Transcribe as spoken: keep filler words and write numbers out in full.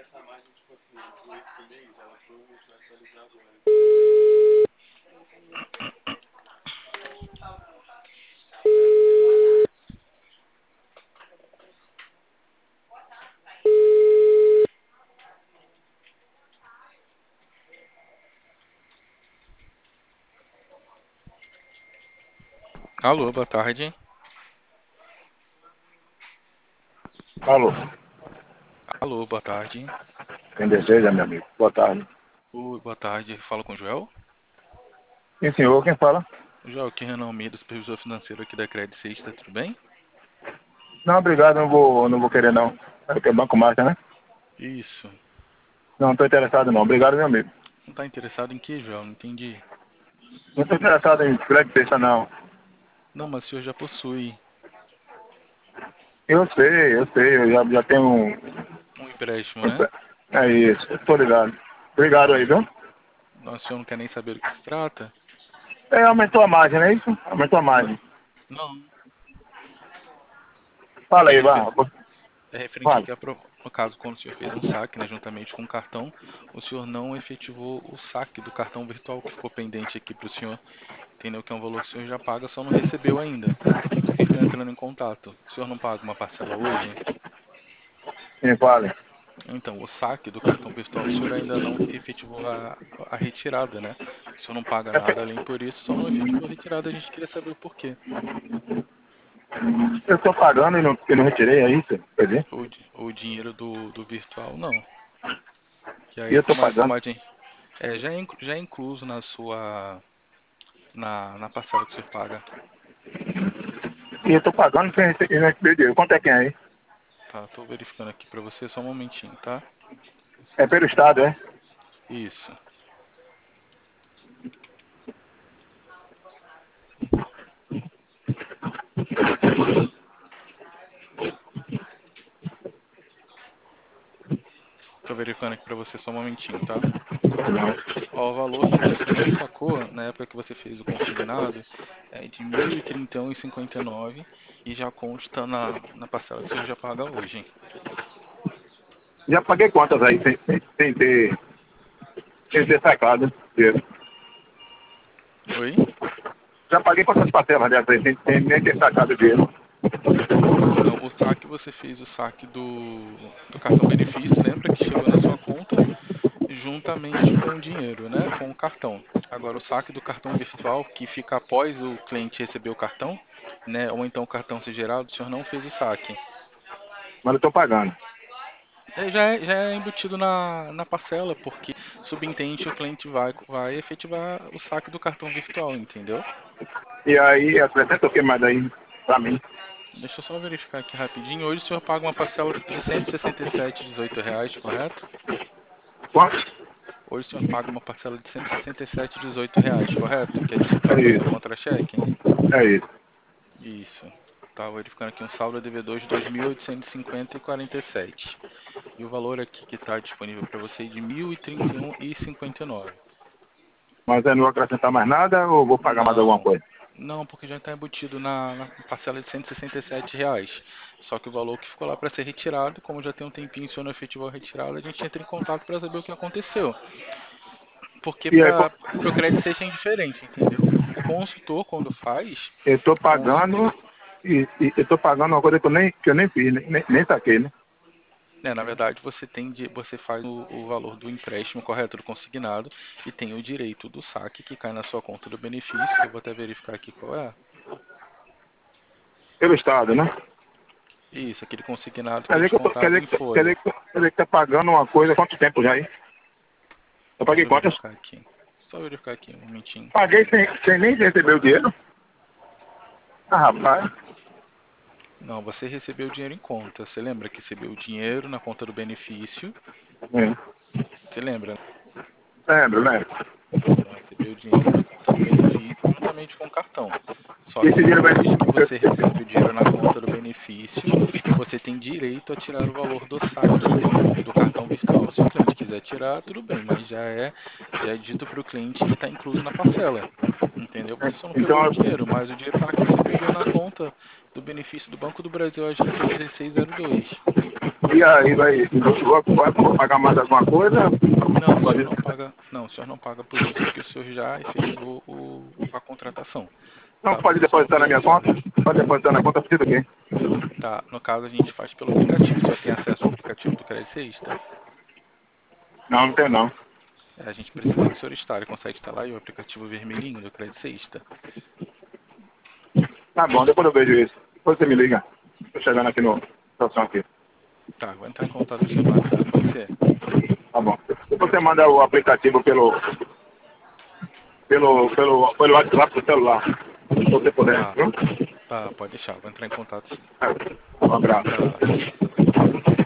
Alô, boa tarde. Alô, Alô, boa tarde. quem deseja, meu amigo? Boa tarde. Oi, boa tarde. Falo com o Joel? Quem senhor, quem fala? Joel, aqui é Renan Almeida, supervisor financeiro aqui da Credit Suisse, tá tudo bem? Não, obrigado, não vou, não vou querer não. É que é Banco Master, né? Isso. Não estou interessado não. Obrigado, meu amigo. Não tá interessado em quê, Joel? Não entendi. Não estou interessado em crédito terça não. Não, mas o senhor já possui Eu sei, eu sei, eu já, já tenho um... um empréstimo, um- né? É isso, estou ligado. Obrigado aí, Não. viu? Não, o senhor não quer nem saber do que se trata? É, aumentou a margem, não é isso? Aumentou a Não. margem. Não. Fala É, aí, refer... vá. é referente Fala. aqui a pro... no caso, quando o senhor fez um saque, né, juntamente com o cartão, o senhor não efetivou o saque do cartão virtual que ficou pendente aqui para o senhor. Entendeu? Que é um valor que o senhor já paga, só não recebeu ainda. Por isso que estou entrando em contato. O senhor não paga uma parcela hoje? Sim, fale. Então, o saque do cartão virtual, o senhor ainda não efetivou a, a retirada, né? O senhor não paga nada além por isso, só não efetivou a retirada. A gente queria saber o porquê. Eu estou pagando e não, e não retirei, é isso? Quer dizer? O, di- o dinheiro do, do virtual, não. Que E aí, eu estou como a, como pagando. a gente. É, já é, inclu- já é incluso na sua. Na, na parcela que o senhor paga. E eu estou pagando sem receber e não receber dinheiro. Quanto é que é aí? Tá, tô verificando aqui pra você, só um momentinho, tá? É pelo Estado, é? Isso. Tô verificando aqui pra você, só um momentinho, tá? Ó, o valor que você não sacou na época que você fez o consignado é de mil e trinta e um vírgula cinquenta e nove e já consta na, na parcela que o senhor já paga hoje. Já paguei quantas aí sem, sem, sem ter, sem ter sacado dinheiro? Oi? Já paguei quantas parcelas dessas aí sem, sem nem ter sacado dinheiro? Não, o saque você fez o saque do, do cartão benefício, lembra que chegou na sua conta juntamente com o dinheiro, né? Com o cartão. Agora o saque do cartão virtual que fica após o cliente receber o cartão, né? Ou então o cartão ser gerado, o senhor não fez o saque. Mas eu estou pagando. É, já, é, já é embutido na, na parcela, porque subentende que o cliente vai, vai efetivar o saque do cartão virtual, entendeu? E aí acrescenta o que mais aí pra mim? Deixa eu só verificar aqui rapidinho. Hoje o senhor paga uma parcela de cento e sessenta e sete vírgula dezoito reais, correto? Quanto? Hoje o senhor paga uma parcela de cento e sessenta e sete vírgula dezoito reais, correto? Que é É descontado do seu isso. contra-cheque? É isso. Isso. Tá verificando aqui um saldo devedor de dois mil oitocentos e cinquenta e quarenta e sete. E o valor aqui que está disponível para você é de mil e trinta e um e cinquenta e nove. Mas eu não vou acrescentar mais nada ou vou pagar mais alguma Não, coisa? não, porque já está embutido na, na parcela de cento e sessenta e sete reais. Só que o valor que ficou lá para ser retirado, como já tem um tempinho e o senhor não efetivou a retirada, a gente entra em contato para saber o que aconteceu. Porque E aí para o Credit Safe é indiferente, entendeu? O consultor, quando faz, eu estou o consultor, pagando e, e eu estou pagando uma coisa que eu nem, que eu nem fiz, nem, nem saquei, né? né, na verdade, você tem de, você faz o, o valor do empréstimo correto, do consignado, e tem o direito do saque que cai na sua conta do benefício, que eu vou até verificar aqui qual é. Pelo Estado, né? Isso, aquele consignado que Quer é dizer que eu tô, quer descontado dizer em que, quer folha. dizer que, quer dizer que tá pagando uma coisa há quanto tempo já aí? Eu Deixa paguei eu quantas? verificar aqui. Só verificar aqui um momentinho. Paguei sem, sem nem receber o dinheiro. Ah, rapaz. Não, você recebeu o dinheiro em conta. Você lembra que recebeu o dinheiro na conta do benefício? É. Você lembra, né? Lembro, lembro. Então, recebeu o dinheiro na conta do benefício juntamente com o cartão. Só E esse que dinheiro vai. depois que Eu, você recebe o dinheiro na conta do benefício, você tem direito a tirar o valor do saque do cartão virtual. Se o cliente quiser tirar, tudo bem, mas já é, já é dito para o cliente que está incluso na parcela. Entendeu? Você só não pegou então, o dinheiro, mas o dinheiro está aqui disponível na conta Do benefício do Banco do Brasil, agência dezesseis zero dois. E aí, vai, vai, vai pagar mais alguma coisa? Não, o Pode senhor isso. não paga, não, o senhor não paga por isso, porque o senhor já efetivou o, a contratação. Não Tá? pode Você só não depositar na fez o minha conta? saque. Pode depositar na conta, precisa aqui. Tá? No caso, a gente faz pelo aplicativo. O senhor tem acesso ao aplicativo do Credicista? Não, não tem não. É, a gente precisa que o senhor instale. Consegue instalar aí o aplicativo vermelhinho do Credicista? Tá bom, depois eu vejo isso. Depois você me liga. Tô chegando aqui no estação aqui. Tá, vou entrar em contato com o senhor no WhatsApp, pode ser? Tá bom. Depois você manda o aplicativo pelo, pelo, pelo, pelo WhatsApp do celular. Se você puder. Tá, Viu? tá, pode deixar. Vou entrar em contato sim. Um Um abraço. abraço.